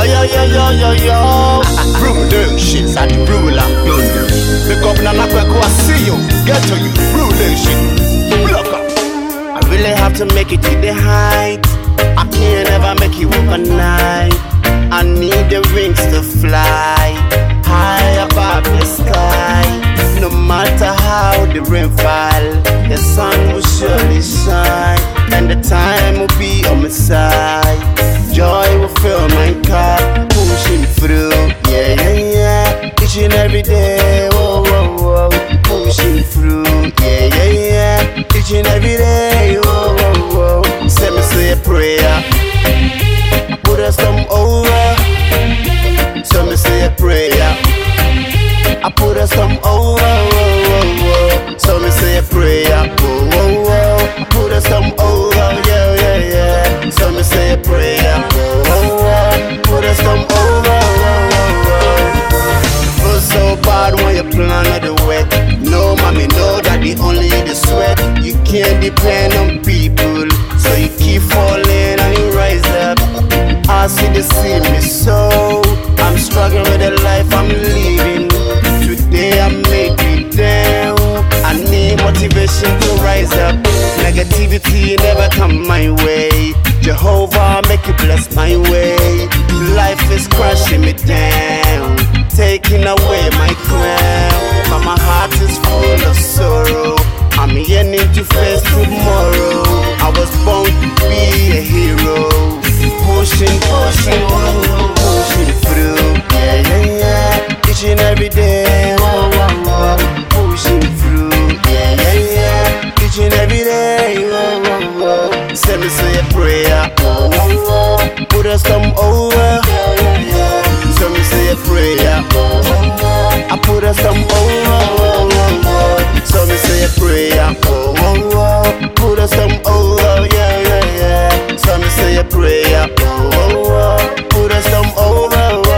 Yo. Ruling shit, I the ruler. Pick up Nana Kweko, I see you. Get to you, ruling shit. Block up. I really have to make it to the height. I can't ever make it overnight. I need the wings to fly high above the sky. No matter how the rain fall, the sun will surely shine, and the time will be on my side. Joy will fill my cup, pushing through, yeah. Each and every day, whoa. Pushing through, yeah. Each and every day, whoa. Send me say a prayer, put us some over. Send me say a prayer, I put us some over. So me say a prayer, whoa. Put us some over, yeah. So me say a prayer, whoa. Put us some over, Feel so bad when you plan on the wet. No, mommy, know that the only the sweat. You can't depend on people, so you keep falling and you rise up. I see the see me so. I'm struggling with the life I'm living. Today I make it down. I need motivation to rise up. Negativity never come my way. Jehovah make it bless my way. Life is crushing me down, taking away my crown. But my heart is full of sorrow. I'm yearning to face tomorrow. I was born to be a hero. Pushing through, yeah. Each and every day, pushing through, yeah. Each and every day, Send me say a prayer, put us some over. Send me say a prayer, I put us some over. Send me say a prayer, put us some over, yeah. Send me say a prayer, put us some over.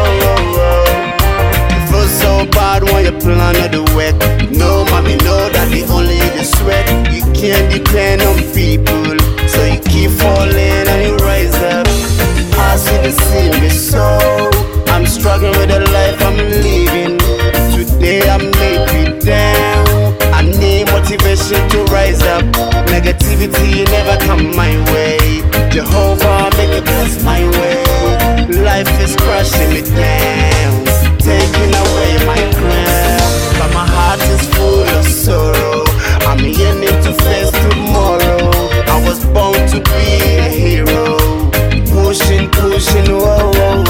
Feel so bad when you plan on the work. No, mommy, know that the only the sweat. You can't depend on people, so you keep falling and you rise up. I see the see me so. I'm struggling with the life I'm living. Today I make it down. I need motivation to rise up. Negativity never come my way. Jehovah make it bless my way. Life is crushing me down, taking away my crown. But my heart is full of sorrow. I'm yearning to face tomorrow. I was born to be a hero. Pushing, whoa.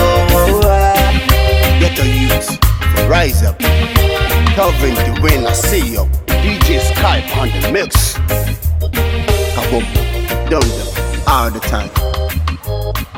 Get the youth, rise up. Calvin the win, I see you. DJ Skype on the mix. Kaboom, done all the time.